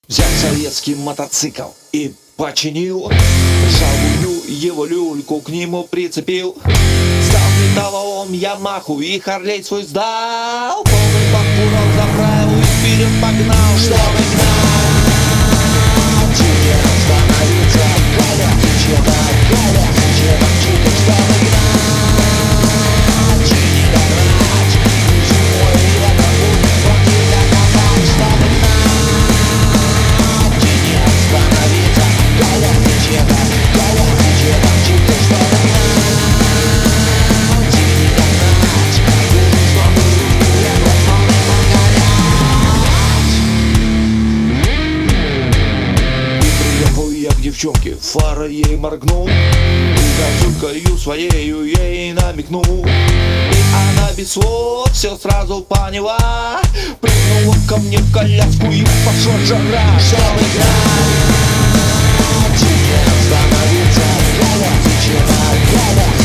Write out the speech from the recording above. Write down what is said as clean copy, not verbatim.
Взял советский мотоцикл и починил, ржавую его люльку к нему прицепил. Сдал металлолом Ямаху и Харлей свой сдал. Полный бак курок заправил и вперед погнал, чтобы гнать. Тебе остановиться, Галя, зачем, Галя, зачем, чудо, чтобы гнать. Не догнать, зимой это будет фронте доказать, чтобы гнать. Не остановиться, Галя, зачем, Галя, зачем, чудо, чтобы гнать. Не догнать, нужно, чтобы я просто погонять. И приехал я к девчонке, фара ей моргнул, и газулькою своею ей намекнул. И она без слов все сразу поняла, прыгнула ко мне в коляску и пошла жара. Чтобы играть, не остановиться, Галя, зачем, Галя.